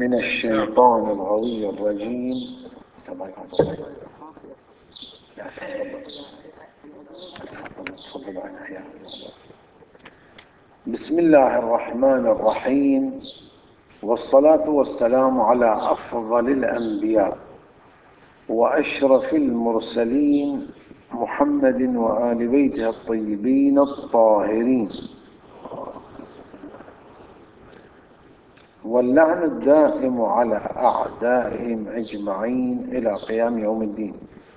من الشيطان الغوي الرجيم. بسم الله الرحمن الرحيم، والصلاة والسلام على أفضل الأنبياء وأشرف المرسلين محمد وآل بيته الطيبين الطاهرين، واللعن الدائم على أعدائهم أجمعين إلى قيام يوم الدين.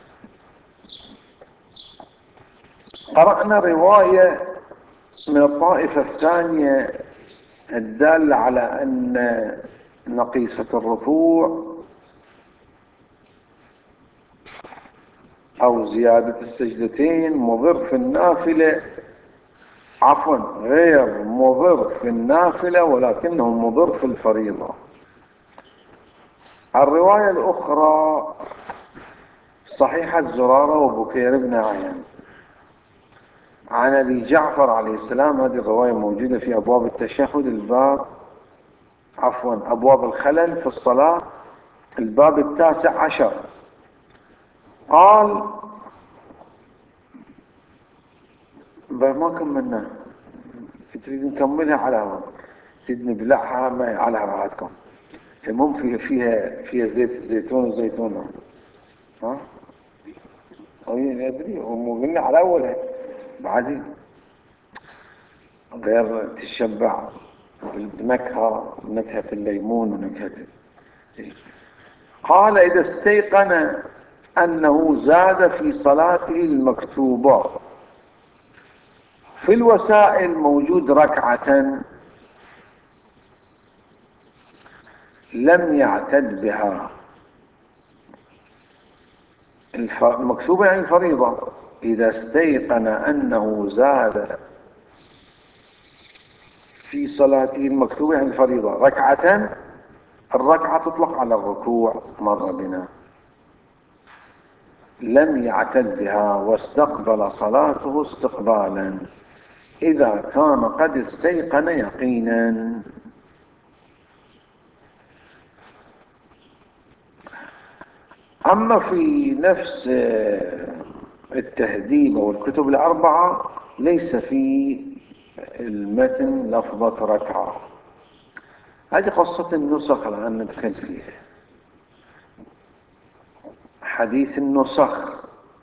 قرأنا رواية من الطائفة الثانية الدالة على أن نقيصة الركوع أو زيادة السجدتين مضر في النافلة، عفوا غير مضر في النافلة ولكنه مضر في الفريضة. الرواية الأخرى صحيحة زرارة وبكير بن عيان عن أبي جعفر عليه السلام. هذه الرواية موجودة في أبواب التشهد، أبواب الخلل في الصلاة، الباب 19. قال ما كملنا، تريد نكملها على تريد نبلعها ما على راحتكم. المهم فيها زيت الزيتون وزيتون، ها أدري هم قلنا على أولها بعدين غير تشبع نكهة الليمون ونكهة. قال إذا استيقن أنه زاد في صلاته المكتوبة، في الوسائل موجود ركعة لم يعتد بها، المكتوبة يعني الفريضة. إذا استيقن أنه زاد في صلاته المكتوبة يعني الفريضة ركعة، الركعة تطلق على الركوع، مر بنا، لم يعتد بها واستقبل صلاته استقبالا إذا كان قد استيقن يقينا. أما في نفس التهذيب والكتب الأربعة ليس في المتن لفظة ركعة. هذه قصة النسخ الآن ندخل فيها، حديث النسخ.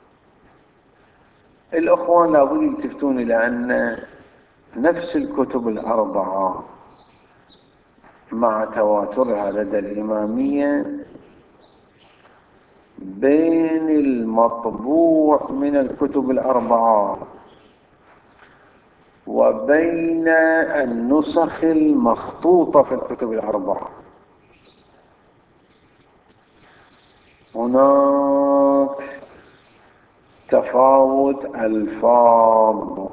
الأخوان لابد يلتفتون إلى أن نفس الكتب الأربعة مع تواترها لدى الإمامية بين المطبوع من الكتب الأربعة وبين النسخ المخطوطة في الكتب الأربعة هناك تفاوت ألفاظ.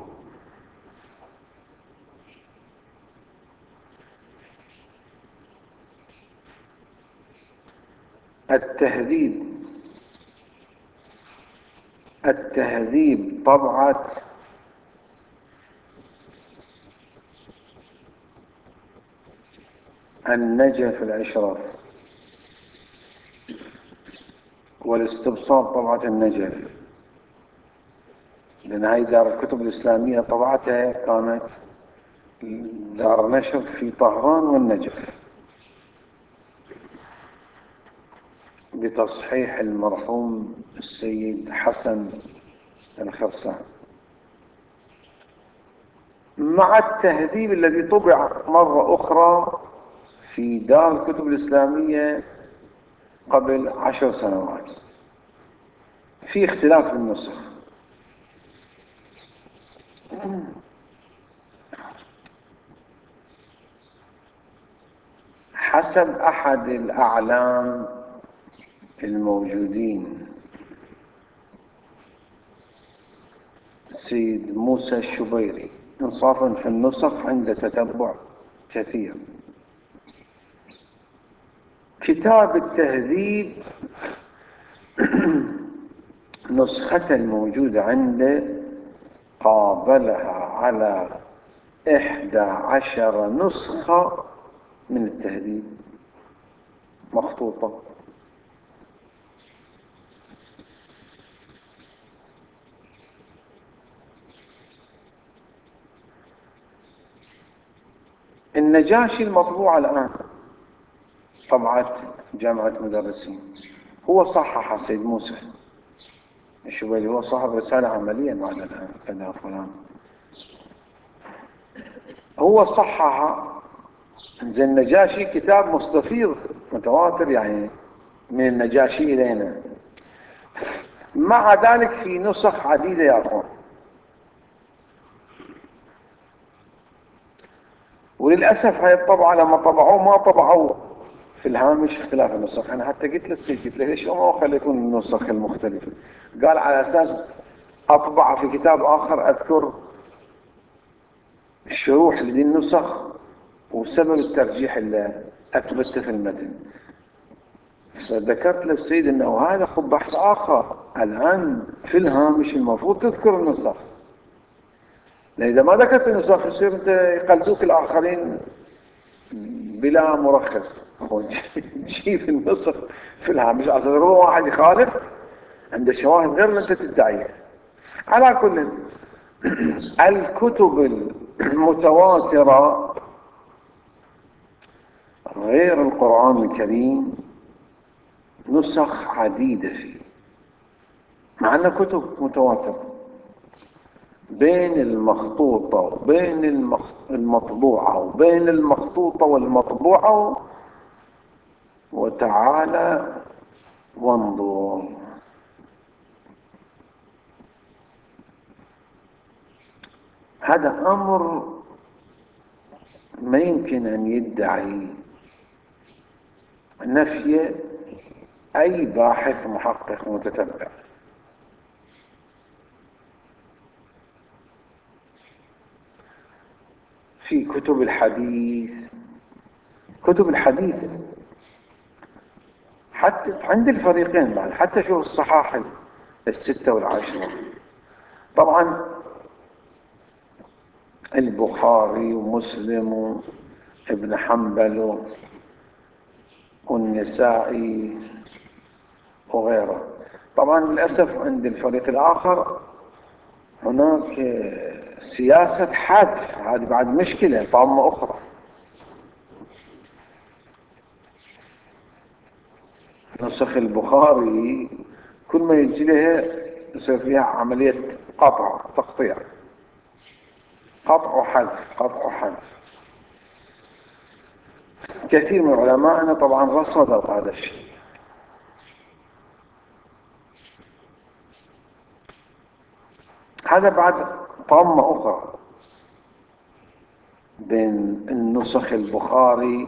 التهذيب طبعة النجف الأشرف، والاستبصار طبعة النجف، لأن هاي دار الكتب الإسلامية طبعتها كانت دار نشر في طهران والنجف بتصحيح المرحوم السيد حسن الخرسان، مع التهذيب الذي طبع مرة أخرى في دار الكتب الإسلامية قبل 10 سنوات. في اختلاف في النسخ. حسب أحد الأعلام الموجودين سيد موسى الشبيري انصافا في النسخ عند تتبع كثير، كتاب التهذيب نسخة موجودة عنده قابلها على 11 نسخة من التهذيب. مخطوطة. النجاشي المطبوعة الآن طبعت جامعة مدرسين، هو صحح سيد موسى الشبيلي، هو صاحب رسالة عملية بعد الآن كذا فلان، هو صحح. زي النجاشي كتاب مستفيض متواتر يعني من النجاشي إلينا، مع ذلك في نسخ عديدة يا أخوان. وللأسف هاي الطبعة لما طبعوه ما طبعوه في الهامش اختلاف النسخ. أنا حتى قلت للسيد، قلت له ليش ما خليتون النسخ المختلفة؟ قال على أساس أطبع في كتاب آخر أذكر الشروح لدي النسخ وسبب الترجيح اللي أثبته في المتن. فذكرت للسيد أنه هذا خب بحث آخر، الآن في الهامش المفروض تذكر النسخ، لأن إذا ما ذكرت النسخ يصير أنت يقلدوك الآخرين بلا مرخص، جيب النسخ في الهامش على أساس هو واحد يخالف عنده شواهد غير اللي أنت تدعيها. على كل الكتب المتواترة غير القرآن الكريم نسخ عديدة فيه، مع أنها كتب متواترة بين المخطوطة وبين المطبوعة وبين المخطوطة والمطبوعة، وتعالى وانظر. هذا أمر ما يمكن أن يدعي نفي أي باحث محقق متتبع. في كتب الحديث، كتب الحديث حتى عند الفريقين بعد، حتى شوف الصحاح الستة والعشرة، طبعا البخاري ومسلم وابن حنبل والنسائي وغيره. طبعا للأسف عند الفريق الآخر هناك سياسة حذف، هذه بعد مشكلة طامة أخرى. نسخ البخاري كل ما يجي لها يصير فيها عملية قطع تقطيع، قطع وحذف، قطع وحذف. كثير من علمائنا طبعا رصدوا هذا الشيء. هذا بعد طامة أخرى بين النسخ البخاري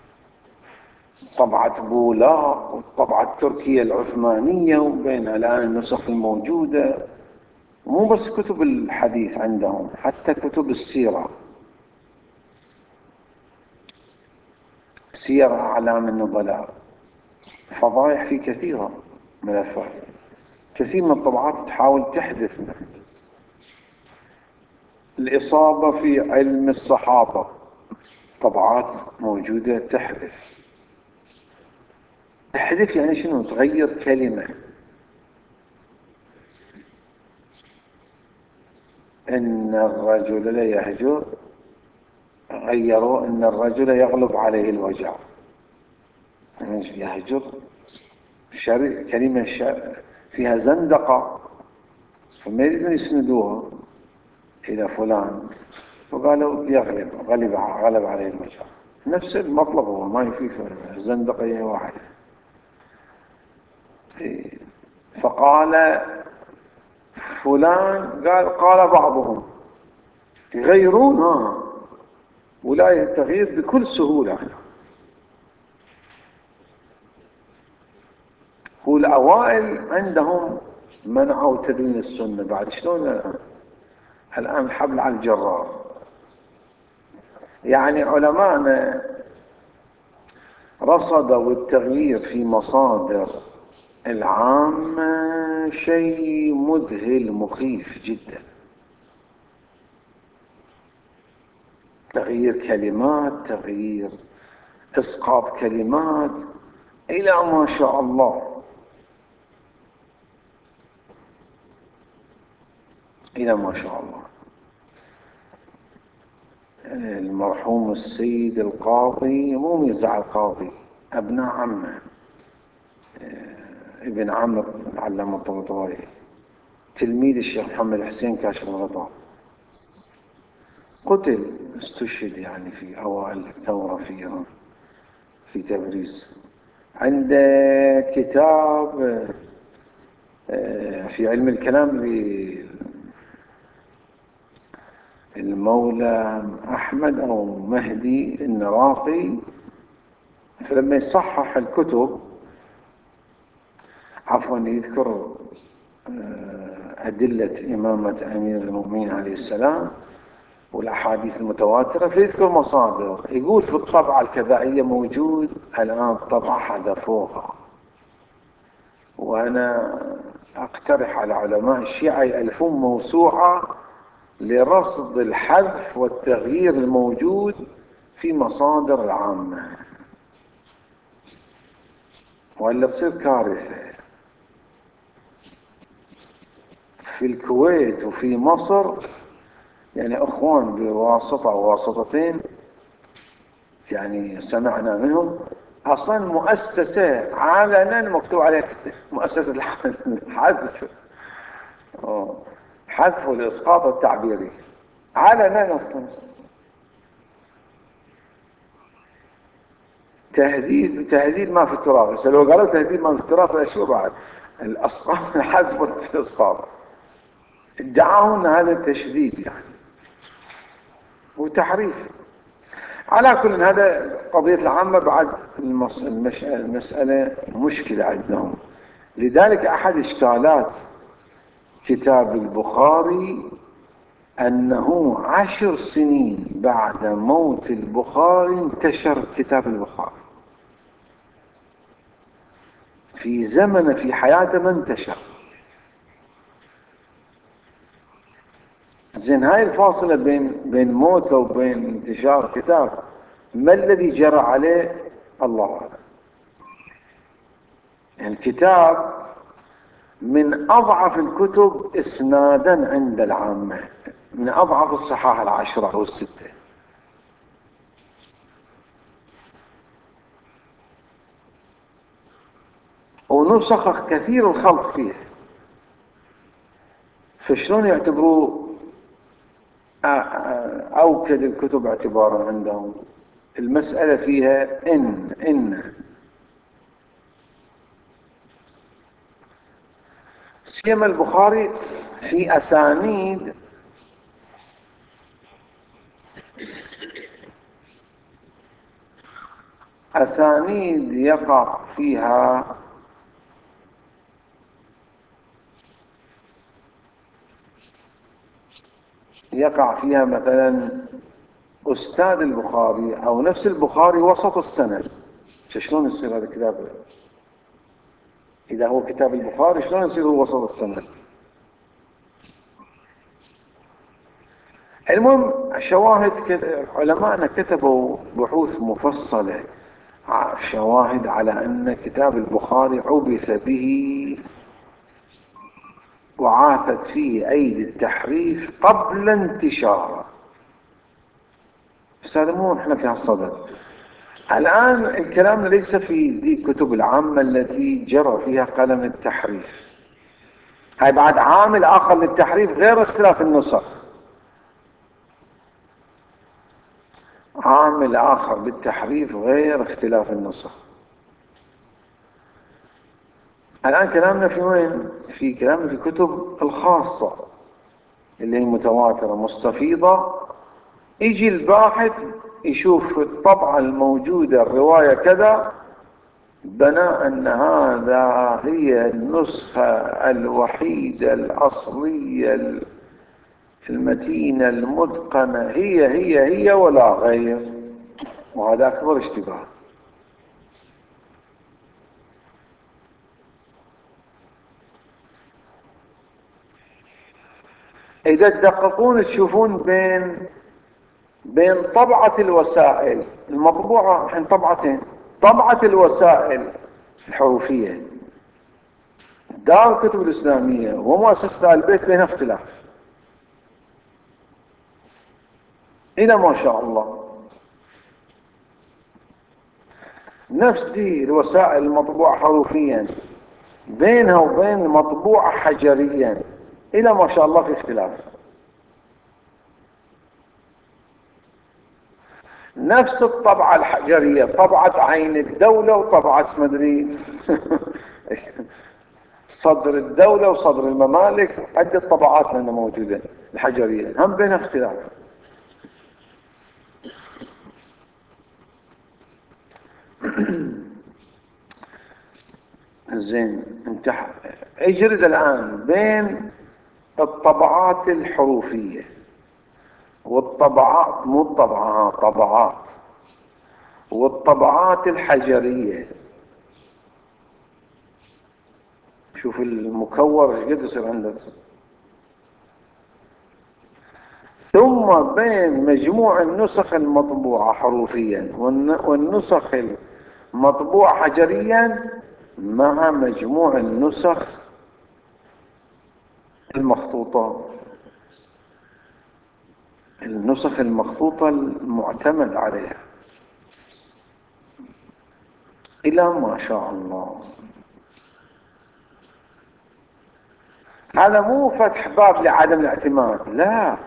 طبعة بولاق والطبعة التركية العثمانية، وبين الآن النسخ الموجودة. مو بس كتب الحديث عندهم، حتى كتب السيرة، سير أعلام النبلاء، فضائح في كثيرة ملفات. كثير من الطبعات تحاول تحذف. الإصابة في علم الصحابة طبعات موجودة تحذف. تحذف يعني شنو؟ تغير كلمة. إن الرجل لا يهجر، غيروا إن الرجل يغلب عليه الوجع. يهجر كلمة فيها زندقة، فما يريدون يسندوها إلى فلان، وقالوا يغلب، غلب عليه الوجع. نفس المطلب هو، ما يفيد الزندقية واحدة. فقال فلان، قال بعضهم يغيرون ولاية التغيير بكل سهولة. هو الأوائل عندهم منعوا تدوين السنة، بعد شلون الآن الحبل على الجرار. يعني علماءنا رصدوا التغيير في مصادر العامة شيء مذهل مخيف جدا. تغيير كلمات، تغيير إسقاط كلمات، إلى ما شاء الله، إلى ما شاء الله. المرحوم السيد القاضي، مو ميزع القاضي، أبناء عمه، ابن عمرو العلامة الطباطبائي، تلميذ الشيخ محمد حسين كاشف الغطاء، قتل، استشهد يعني في أوائل الثورة في إيران، في تبريز. عنده كتاب في علم الكلام للمولى أحمد أو مهدي النراقي، فلما يصحح الكتب، عفوا، يذكر أدلة إمامة أمير المؤمنين عليه السلام والأحاديث المتواترة، فيذكر مصادر، يقول في الطبعة الكذائية موجود الآن طبعة حذفوها، وأنا أقترح على علماء الشيعة يألفون موسوعة لرصد الحذف والتغيير الموجود في مصادر العامة، وإلا تصير كارثة. في الكويت وفي مصر يعني أخوان بواسطة أو واسطتين يعني سمعنا منهم، أصلا مؤسسة علنا مكتوب عليها مؤسسة الحذف، حذف والإسقاط التعبيري علنا أصلا. تهديد ما في التراث، بس لو قالوا تهديد ما في التراث شو بعد؟ الأسقاط، الحذف والإسقاط، ادعوا أن هذا تشديد يعني وتحريف. على كل هذا قضية العامة بعد المسألة مشكلة عندهم. لذلك أحد إشكالات كتاب البخاري أنه 10 سنين بعد موت البخاري انتشر كتاب البخاري، في زمن في حياته ما انتشر. زين، هاي الفاصلة بين موته وبين انتشار كتاب، ما الذي جرى عليه؟ الله أعلم. الكتاب من أضعف الكتب إسنادا عند العامة، من أضعف الصحاح 10 أو 6، ونسخ كثير الخلط فيه. فشلون يعتبروه أوكد الكتب اعتبارا عندهم؟ المسألة فيها إن سيما البخاري في أسانيد يقع فيها مثلا أستاذ البخاري أو نفس البخاري وسط السند. شلون يصير هذا الكتاب؟ إذا هو كتاب البخاري شلون يصير هو وسط السند؟ المهم، شواهد علماءنا كتبوا بحوث مفصلة، شواهد على أن كتاب البخاري عبث به وعاثت فيه أيدي التحريف قبل انتشاره. بس هذا مو احنا في هالصدد الآن. الكلام ليس في ذي الكتب العامة التي جرى فيها قلم التحريف، هاي بعد عامل آخر للتحريف غير اختلاف النسخ، عامل آخر بالتحريف غير اختلاف النسخ. الآن كلامنا في وين؟ في كلامنا في الكتب الخاصة اللي هي متواترة مستفيضة، يجي الباحث يشوف الطبعة الموجودة الرواية كذا، بناء أن هذا هي النسخة الوحيدة الأصلية المتينة المتقنة، هي ولا غير، وهذا أكبر اشتباه. إذا تدققون تشوفون بين طبعة الوسائل المطبوعة، الحين طبعتين، طبعة الوسائل الحروفية. دار الكتب الإسلامية ومؤسسة آل البيت بين اختلاف إلى ما شاء الله. نفس دي الوسائل المطبوعة حروفيا بينها وبين المطبوعة حجريا إلى ما شاء الله في اختلاف. نفس الطبعة الحجرية، طبعة عين الدولة وطبعة مدري صدر الدولة وصدر الممالك، عدة طبعات لنا موجودة الحجرية هم بين اختلاف. زين انت اجرد الآن بين الطبعات الحروفية والطبعات، مو الطبعات، طبعات، والطبعات الحجرية. شوف المكور ايش قد يصير عندك. ثم بين مجموع النسخ المطبوعة حروفيا والنسخ المطبوعة حجريا مع مجموع النسخ المخطوطة، النسخ المخطوطة المعتمد عليها إلى ما شاء الله. هذا مو فتح باب لعدم الاعتماد، لا،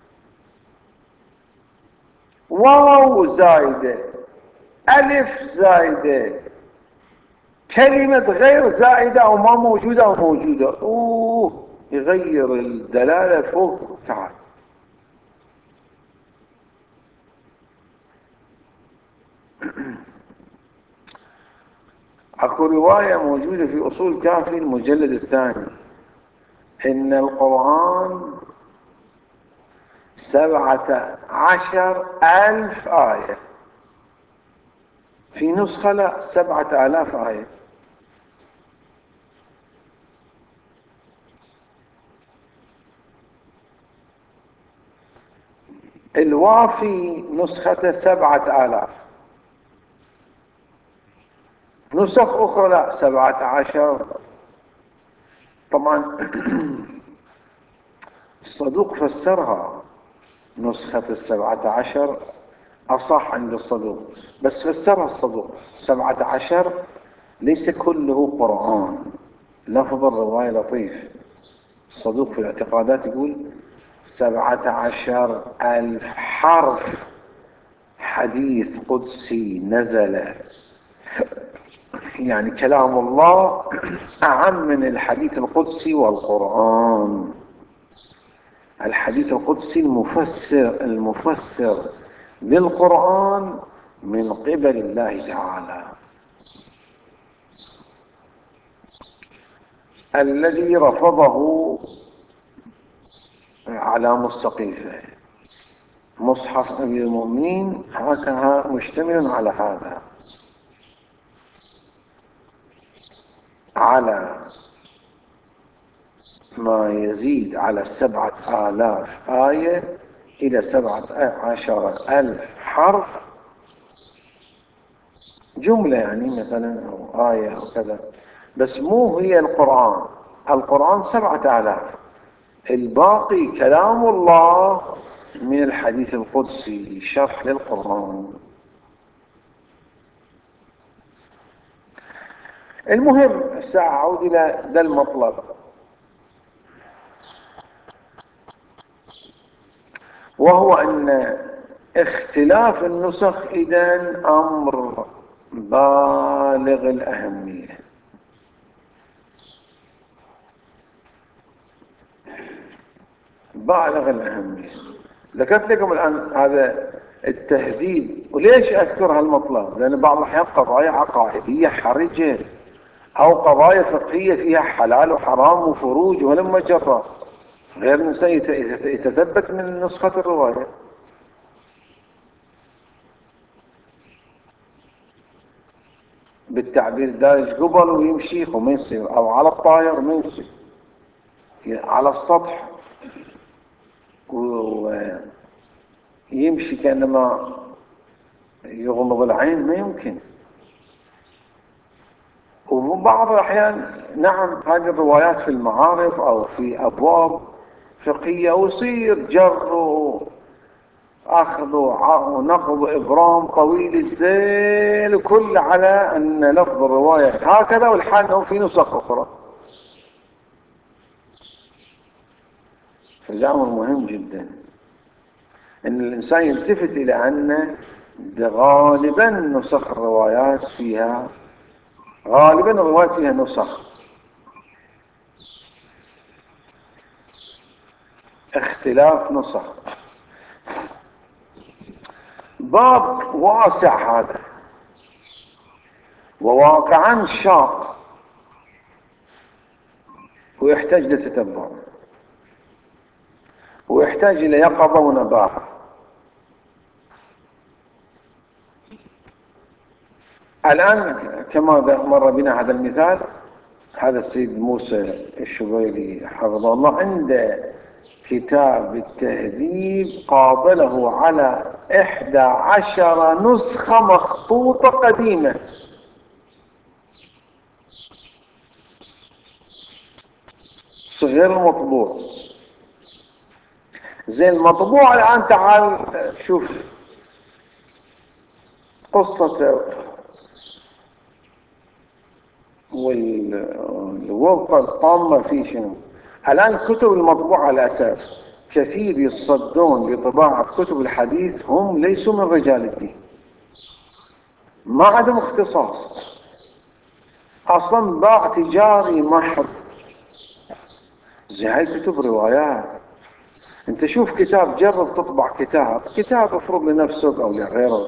واو زايدة، ألف زايدة، كلمة غير زائدة أو ما موجودة أو موجودة، يغير الدلالة فوق تعال. اكو رواية موجودة في أصول كافي المجلد الثاني إن القرآن 17,000 آية، في نسخة لا 7,000 آية. الوافي نسخة 7,000، نسخ أخرى لا 17. طبعا الصدوق فسرها، نسخة 17 أصح عند الصدوق، بس فسرها الصدوق 17 ليس كله قرآن. لفظ الرواية لطيف. الصدوق في الاعتقادات يقول 17,000 حرف حديث قدسي نزل، يعني كلام الله أعم من الحديث القدسي والقرآن. الحديث القدسي المفسر للقرآن من قبل الله تعالى، الذي رفضه علام السقيفة. مصحف أمير المؤمنين هكذا مشتمل على هذا، على ما يزيد على 7,000 آية إلى 17,000 حرف جملة، يعني مثلا أو آية أو كذا، بس مو هي القرآن. القرآن 7,000، الباقي كلام الله من الحديث القدسي شرح للقرآن. المهم سأعود إلى ذا المطلب، وهو أن اختلاف النسخ إذن أمر بالغ الأهمية. بالغ الأهمية. ذكرت لكم الآن هذا التهذيب، وليش أذكر هالمطلب؟ لأن بعض الأحيان قضايا عقائدية حرجة أو قضايا فقهية فيها حلال وحرام وفروج ولما جرى، غير الإنسان يتثبت من نسخة الرواية. بالتعبير دارج قبل ويمشي وما يصير، أو على الطائر ما يمشي، على السطح ويمشي كأنما يغمض العين، ما يمكن. وبعض الأحيان نعم هذه الروايات في المعارف أو في أبواب فقهية ويصير جر وأخذ ونقض إبرام طويل الذيل كل على أن لفظ الرواية هكذا، والحال أنه في نسخ أخرى. فده أمر مهم جدا أن الإنسان يلتفت إلى أن غالبا نسخ الروايات فيها، غالبا الروايات فيها نسخ، اختلاف نسخ. باب واسع هذا وواقعا شاق ويحتاج لتتبع ويحتاج إلى يقظة ونباهة. الآن كما مر بنا هذا المثال، هذا السيد موسى الشبيلي حفظه الله عند كتاب التهذيب قابله على 11 نسخة مخطوطة قديمة، غير المطبوع. زين المطبوع الآن تعال شوف قصة والوقت الطامة في شنو. الآن كتب المطبوعة على الأساس كثير يصدون لطباعة كتب الحديث هم ليسوا من رجال الدين، ما عندهم اختصاص أصلا، باع تجاري محض. زي هاي كتب روايات. انت شوف كتاب، جرب تطبع كتاب افرض لنفسك او لغيرك،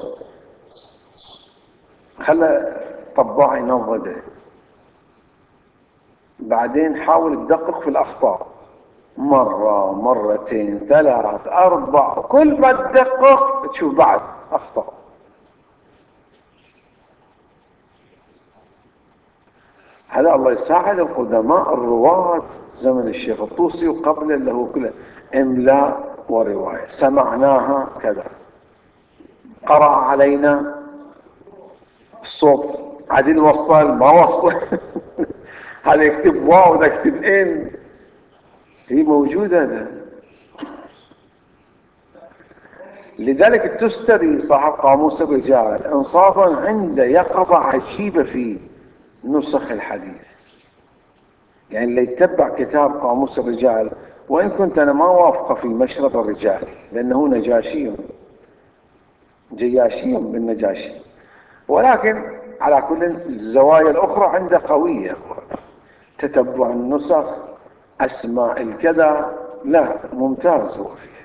خلى طباع ينضده، بعدين حاول تدقق في الأخطاء مرة مرتين 3 4، كل ما تدقق تشوف بعد أخطاء. هذا الله يساعد القدماء الرواة زمن الشيخ الطوسي وقبل اللي هو كله إملاء ورواية، سمعناها كذا، قرأ علينا الصوت عدل وصل ما وصل هذا يكتب واو وده يكتب إن، هي موجودة ده. لذلك التستري صاحب قاموس الرجال انصافا عنده يقظة عجيبة في نسخ الحديث. يعني اللي يتبع كتاب قاموس الرجال، وإن كنت أنا ما وافقه في مشرب الرجال لأنه نجاشي جياشي بالنجاشي، ولكن على كل الزوايا الأخرى عنده قوية. تتبع النسخ، أسماء الكذا، لا ممتاز هو فيه.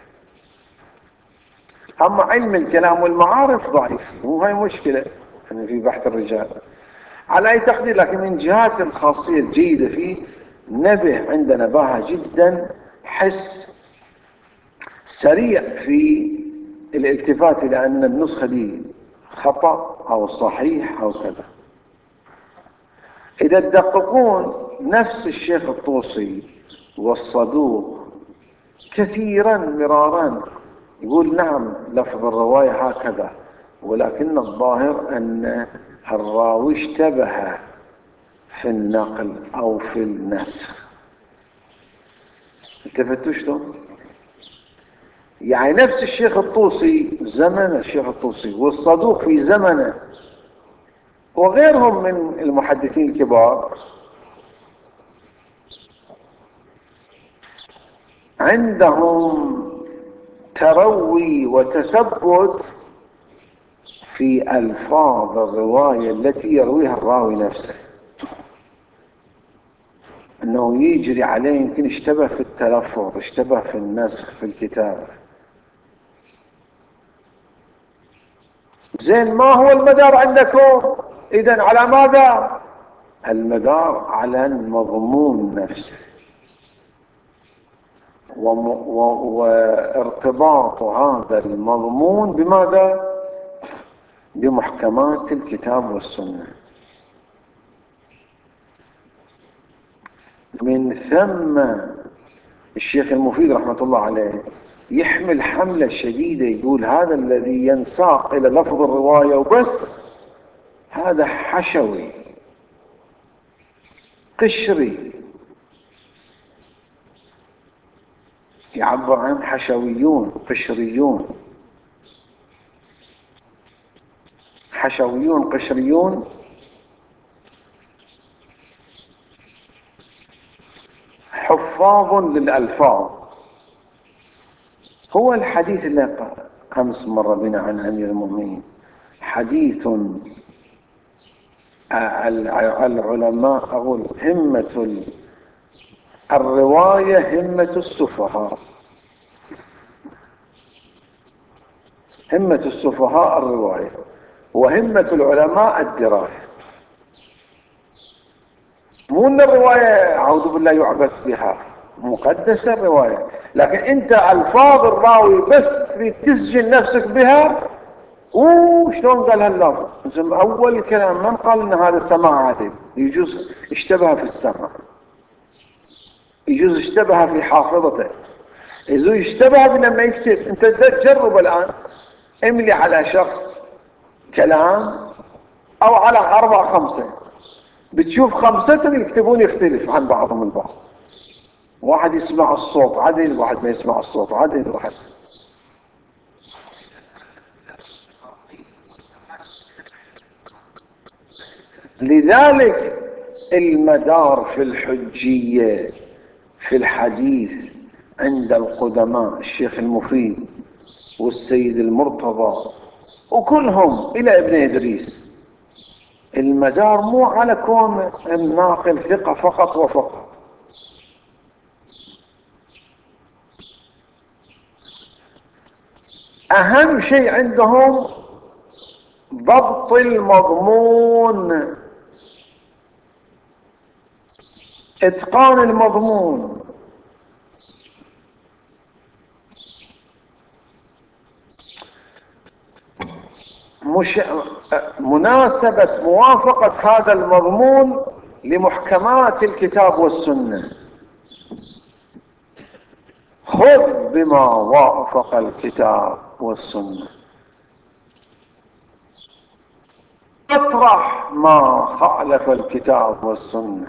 أما علم الكلام والمعارف ضعيف، مو هاي مشكلة يعني في بحث الرجال على أي تقدير، لكن من جهات الخاصية الجيدة فيه نبه عند نباهة جدا، حس سريع في الالتفات إلى أن النسخة دي خطأ أو صحيح أو كذا. إذا تدققون نفس الشيخ الطوسي والصدوق كثيرا مرارا يقول نعم لفظ الرواية هكذا، ولكن الظاهر أن الراوي اشتبه في النقل أو في النسخ. التفتوا شلون؟ يعني نفس الشيخ الطوسي زمن الشيخ الطوسي والصدوق في زمنه وغيرهم من المحدثين الكبار عندهم تروي وتثبت في ألفاظ الرواية التي يرويها الراوي نفسه، أنه يجري عليه يمكن اشتبه في التلفظ، اشتبه في النسخ في الكتابة. زين ما هو المدار عندكم؟ إذن على ماذا؟ المدار على المضمون نفسه وارتباط هذا المضمون بماذا؟ بمحكمات الكتاب والسنة. من ثم الشيخ المفيد رحمة الله عليه يحمل حملة شديدة، يقول هذا الذي ينساق إلى لفظ الرواية وبس هذا حشوي، قشري، يعبر عن حشويون، قشريون، حشويون قشريون. حفاظ للألفاظ. هو الحديث اللي أمس مر بنا عن أمير المؤمنين حديث العلماء أقول همة الرواية همة السفهاء، همة السفهاء الرواية، وهمة العلماء الدراية. مو ان الرواية اعوذ بالله يعبث بها، مقدسة الرواية، لكن انت الفاظ الراوي بس تريد تسجل نفسك بها. شلون قال هاللفظ؟ اول كلام من قال ان هذا سماع عادل، يجوز اشتبه في السمع، يجوز اشتبه في حافظته، يجوز اشتبه لما يكتب. انت تجرب الان، املي على شخص كلام او على 4 5، بتشوف 5 يكتبون يختلف عن بعضهم البعض. واحد يسمع الصوت عدل، واحد ما يسمع الصوت عدل، واحد. لذلك المدار في الحجية في الحديث عند القدماء الشيخ المفيد والسيد المرتضى وكلهم إلى ابن إدريس، المدار مو على كون الناقل ثقة فقط وفقط. أهم شيء عندهم ضبط المضمون، إتقان المضمون. مناسبة موافقة هذا المضمون لمحكمات الكتاب والسنة. خذ بما وافق الكتاب والسنة، اطرح ما خالف الكتاب والسنة.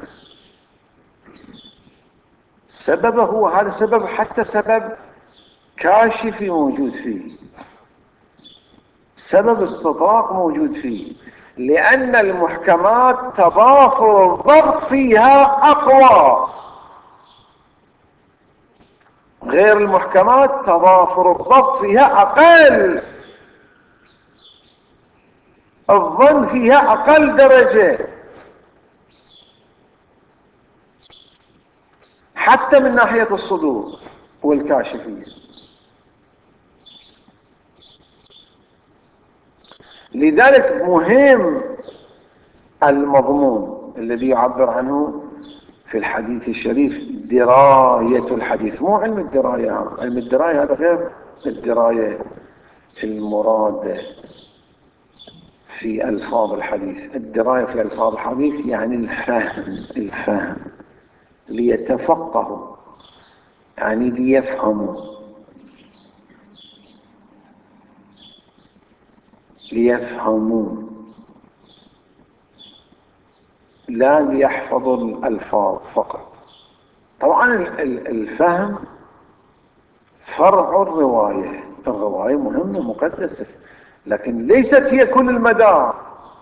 سببه هو هذا سبب، حتى سبب كاشفي موجود فيه، سبب استطراق موجود فيه، لأن المحكمات تضافر الضبط فيها أقوى، غير المحكمات تضافر الضبط فيها أقل، الظن فيها أقل درجة، حتى من ناحية الصدور والكاشفية. لذلك مهم المضمون الذي يعبر عنه في الحديث الشريف دراية الحديث، مو علم الدراية. علم الدراية هذا غير الدراية المرادة في ألفاظ الحديث. الدراية في ألفاظ الحديث يعني الفهم، ليتفقهوا، يعني ليفهموا، لا ليحفظوا الألفاظ فقط. طبعا الفهم فرع الرواية، الرواية مهمة مقدسة، لكن ليست هي كل المدار.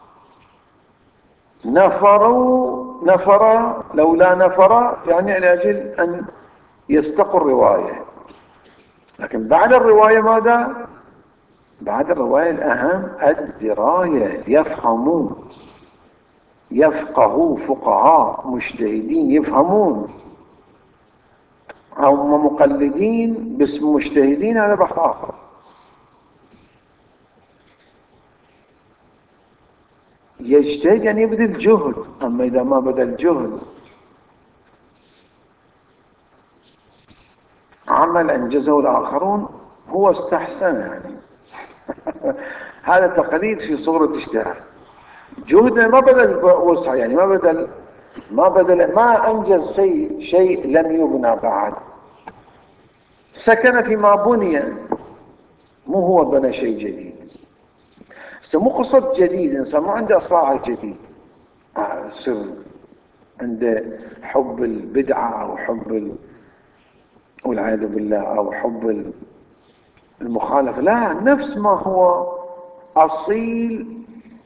نفر لولا نفر يعني لأجل أن يستقوا الرواية، لكن بعد الرواية ماذا؟ بعد الرواية الأهم الدراية، يفهمون، يفقهوا، فقهاء مجتهدين يفهمون. هم مقلدين باسم مجتهدين، هذا بحث آخر. يجتهد يعني يبذل جهد، أما إذا ما بذل جهد عمل أنجزه الآخرون هو استحسن يعني هذا تقليد في صورة اجتهاد. جهد ما بذل وسع، يعني ما أنجز شيء لم يبنى بعد، سكن فيما بني، مو هو بنى شيء جديد. مو قصد جديد، إنسان ما عنده إصلاح جديد سر عنده حب البدعة أو حب والعياذ بالله أو حب المخالفة، لا، نفس ما هو أصيل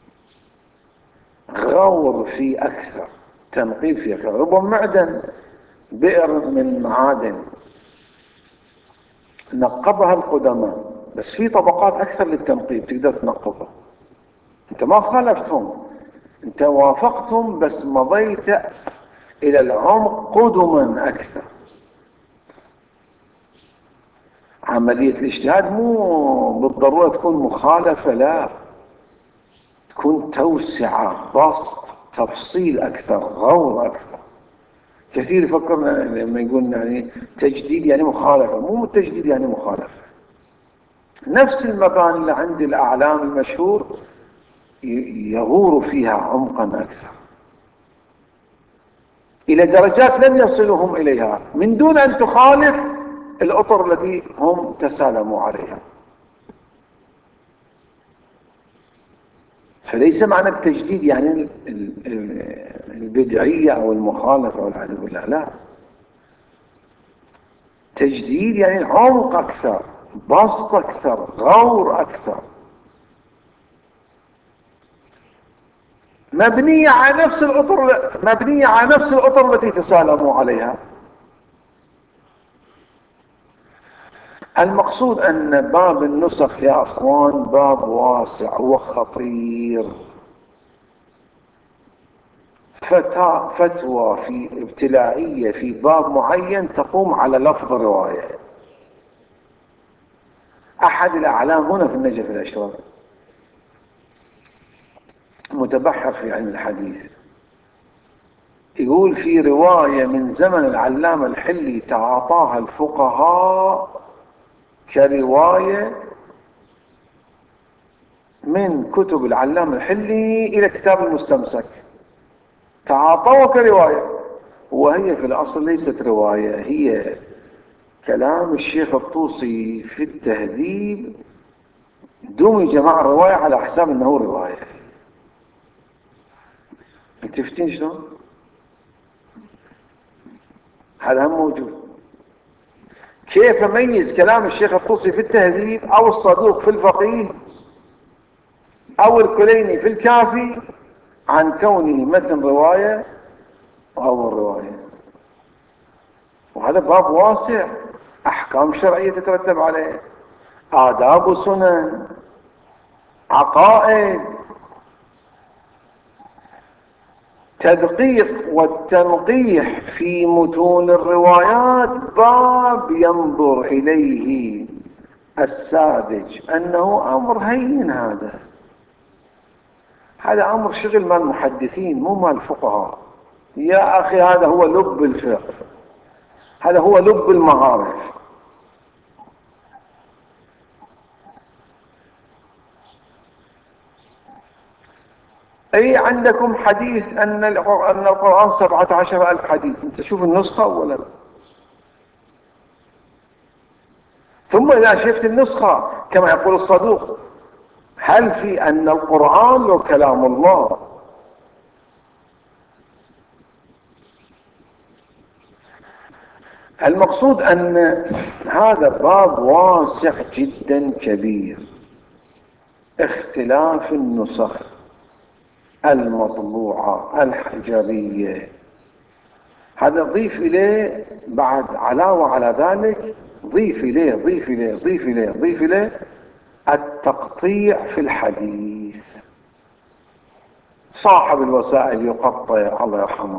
غور في أكثر، تنقيب في أكثر. ربما معدن، بئر من معادن نقبها القدماء، بس في طبقات أكثر للتنقيب تقدر تنقبها. أنت ما خالفتهم، أنت وافقتهم، بس مضيت إلى العمق قدما أكثر. عملية الاجتهاد مو بالضرورة تكون مخالفة، لا، تكون توسعة، بسط، تفصيل أكثر، غور أكثر. كثير يفكرنا لما يقولنا يعني تجديد يعني مخالفة، مو التجديد يعني مخالفة. نفس المباني اللي عند الأعلام المشهور يغور فيها عمقا أكثر إلى درجات لم يصلهم إليها من دون أن تخالف الأطر التي هم تسالموا عليها. فليس معنى التجديد يعني البدعية أو المخالفة والعياذ بالله، لا، تجديد يعني عمق أكثر، بسط أكثر، غور أكثر، مبنية على نفس الأطر التي تسالموا عليها. المقصود أن باب النسخ يا أخوان باب واسع وخطير. فتوى في ابتلاعية في باب معين تقوم على لفظ رواية. أحد الأعلام هنا في النجف الأشرف متبحر في علم الحديث، يقول في رواية من زمن العلامة الحلي تعاطاها الفقهاء كرواية من كتب العلامة الحلي إلى كتاب المستمسك، تعاطوها كرواية، وهي في الأصل ليست رواية، هي كلام الشيخ الطوسي في التهذيب دمج مع الرواية على حساب أنه رواية. متفتين شلون؟ هذا هم موجود. كيف أميز كلام الشيخ الطوسي في التهذيب أو الصدوق في الفقيه أو الكليني في الكافي عن كونه مثل رواية أو الرواية؟ وهذا باب واسع، أحكام شرعية تترتب عليه، آداب وسنن، عقائد، تدقيق والتنقيح في متون الروايات باب ينظر إليه الساذج أنه أمر هين. هذا أمر شغل مال المحدثين مو مال الفقهاء يا أخي، هذا هو لب الفقه، هذا هو لب المعارف. أي عندكم حديث أن القرآن 17,000 حديث، أنت شوف النسخة أولا، ثم إذا شفت النسخة كما يقول الصدوق هل في أن القرآن له كلام الله؟ المقصود أن هذا باب واسع جدا كبير. اختلاف النسخ المطبوعة الحجرية، هذا ضيف إليه بعد علاوة على ذلك، ضيف إليه التقطيع في الحديث. صاحب الوسائل يقطع الله يرحمه،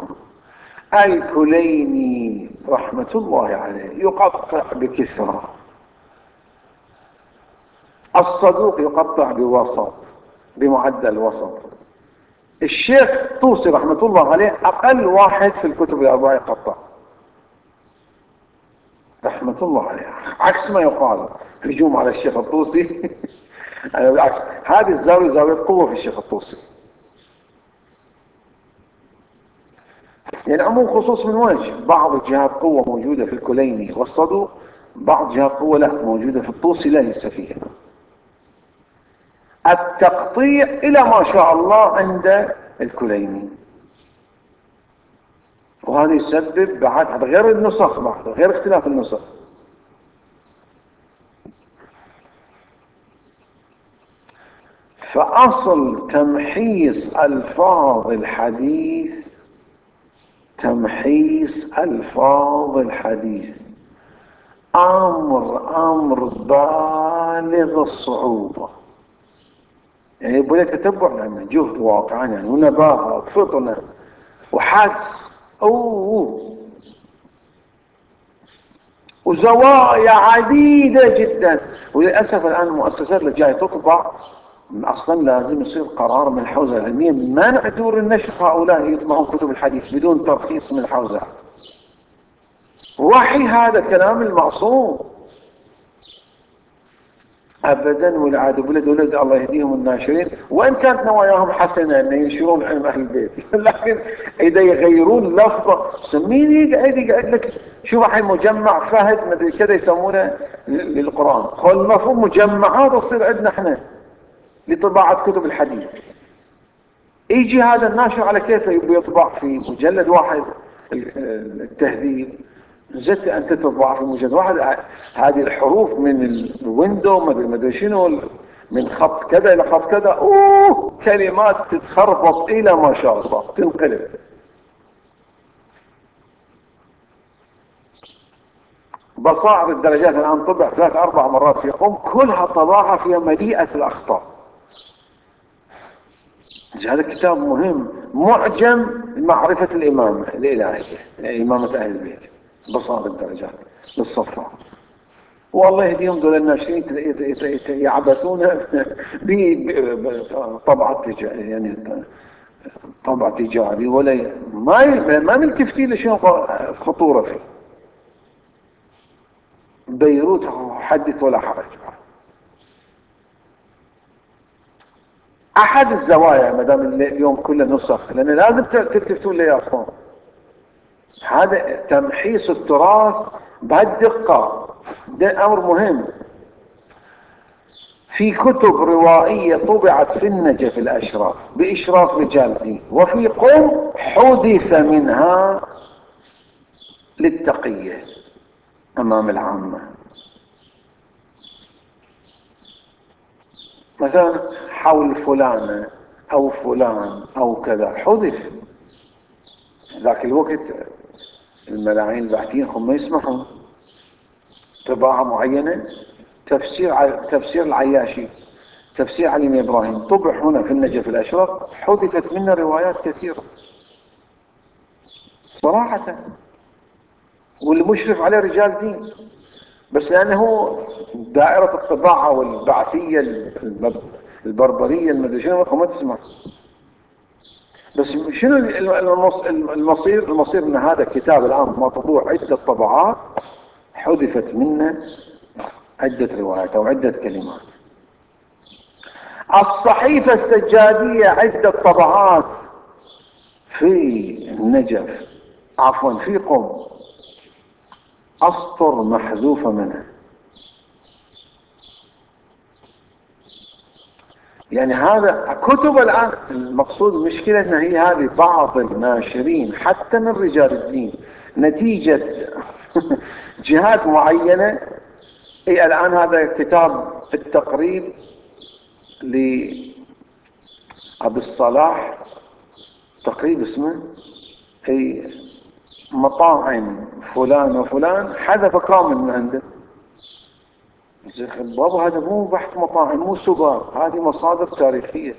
الكليني رحمة الله عليه يقطع بكثرة، الصدوق يقطع بوسط، بمعدل وسط، الشيخ طوسي رحمة الله عليه أقل واحد في الكتب الأربعة يقطع رحمة الله عليه، عكس ما يقال هجوم على الشيخ الطوسي. أنا بالعكس، هذه الزاوية زاوية قوة في الشيخ الطوسي، يعني عموم خصوص من وجه، بعض جهات قوة موجودة في الكليني والصدوق، بعض جهات قوة لا موجودة في الطوسي ليس فيها. التقطيع إلى ما شاء الله عند الكليني، وهذا يسبب بعد غير النسخ، بعد غير اختلاف النسخ. فأصل تمحيص ألفاظ الحديث، تمحيص ألفاظ الحديث أمر بالغ الصعوبة. يعني يبغى تتبع لأنه جهد واقعا يعني، ونباهة وفطنة وحدس وزوايا عديدة جدا. وللأسف الآن المؤسسات اللي جاية تطبع أصلا لازم يصير قرار من الحوزة العلمية منع دور النشر هؤلاء يطبعون كتب الحديث بدون ترخيص من الحوزة. وحي هذا كلام المعصوم أبدا. والعاد ولد الله يهديهم الناشرين، وإن كانت نواياهم حسنة أن ينشرون علم أهل البيت لكن إذا يغيرون لفظة سمين يقعد لك شوف الحين مجمع فهد مدري كذا يسمونه للقرآن، هو المفروض مجمعات تصير عندنا احنا لطباعة كتب الحديث. يجي هذا الناشر على كيفه يطبع في مجلد واحد التهذيب، زدت أنت تطبع في مجلد واحد هذه الحروف من الويندو مدري شنو، من خط كذا إلى خط كذا، كلمات تتخربط إلى ما شاء الله تنقلب. بصائر الدرجات الآن طبع 3-4 مرات في قم، كلها طباعة فيها مليئة الأخطاء. هذا كتاب مهم، معجم معرفة الإمامة الإلهية، إمامة أهل البيت، بصائر الدرجات للصفار. والله يهديهم دول الناشرين يعبثون بطبعة تجاري، يعني طبع تجاري، ولا ما ملتفتين لشنو خطورة فيه. بيروت حدث ولا حرج. احد الزوايا ما دام اليوم كله نسخ، لان لازم تلتفتون لي يا اخوان، هذا تمحيص التراث بهالدقة، ده امر مهم. في كتب روائية طبعت في النجف الاشراف باشراف رجال دين، وفي قم حذف منها للتقية امام العامة. مثلا حول فلانة او فلان او كذا حذف. ذاك الوقت الملاعين البحثيين هم ما يسمحون طباعة معينة. تفسير العياشي، تفسير علي بن إبراهيم طبع هنا في النجف الأشرف، حذفت منه روايات كثيرة صراحة، والمشرف عليه رجال دين، بس لأنه دائرة الطباعة والبعثية البربرية المدري شنو ما تسمع. بس شنو المصير ان هذا كتاب الآن مطبوع عدة طبعات، حذفت منه عدة روايات أو عدة كلمات. الصحيفة السجادية عدة طبعات في النجف، عفوا في قم، أسطر محذوفة منها. يعني هذا كتب الآن، المقصود مشكلة أن هي هذه بعض الناشرين حتى من رجال الدين نتيجة جهات معينة. أي الآن هذا كتاب التقريب لأبي الصلاح، تقريب اسمه، أي مطاعم فلان وفلان حذف كامل من عنده. بابا هذا مو بحث مطاعم، مو سبار، هذه مصادر تاريخية.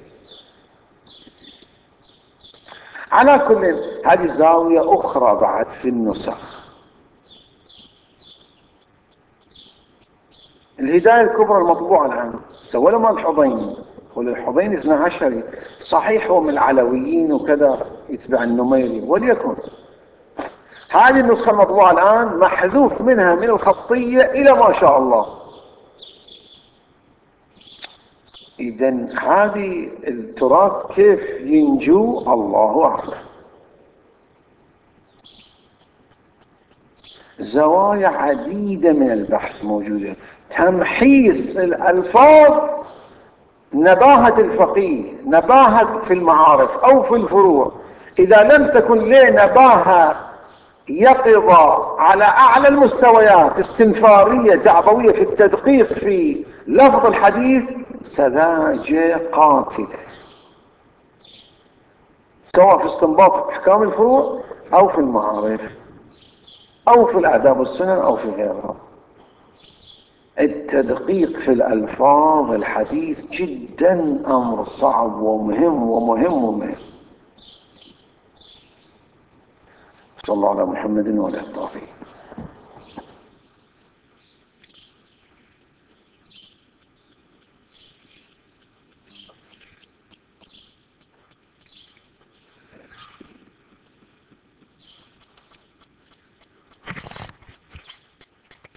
على كل هذه زاوية أخرى بعد في النسخ. الهداية الكبرى المطبوعة الآن سوى له مال الحضيني، والحضيني 12 صحيح هو من العلويين وكذا يتبع النميري، وليكن هذه النسخة المطبوعة الآن محذوف منها من الخطية إلى ما شاء الله. إذن هذه التراث كيف ينجو الله أعلم. زوايا عديدة من البحث موجودة. تمحيص الألفاظ، نباهة الفقيه، نباهة في المعارف أو في الفروع، إذا لم تكن له نباهة يقظة على أعلى المستويات، استنفارية دعوية في التدقيق في لفظ الحديث، سذاجة قاتلة، سواء في استنباط أحكام الفروع أو في المعارف أو في الآداب والسنن أو في غيرها. التدقيق في الألفاظ الحديث جدا أمر صعب ومهم ومهم ومهم. صلى الله على محمد وعلى آله.